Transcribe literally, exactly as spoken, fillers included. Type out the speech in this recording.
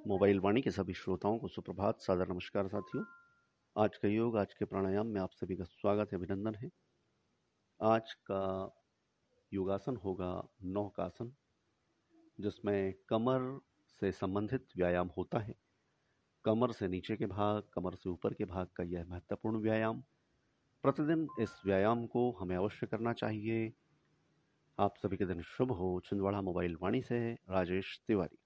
Mobile वाणी के सभी श्रोताओं को सुप्रभात, सादर नमस्कार साथियों। आज का योग, आज के प्राणायाम में आप सभी का स्वागत है, अभिनंदन है। आज का योगासन होगा नौकासन, जिसमें कमर से संबंधित व्यायाम होता है। कमर से नीचे के भाग, कमर से ऊपर के भाग का यह महत्वपूर्ण व्यायाम। प्रतिदिन इस व्यायाम को हमें अवश्य करना चाहिए। आप सभी के दिन शुभ हो। छिंदवाड़ा मोबाइल वाणी से राजेश तिवारी।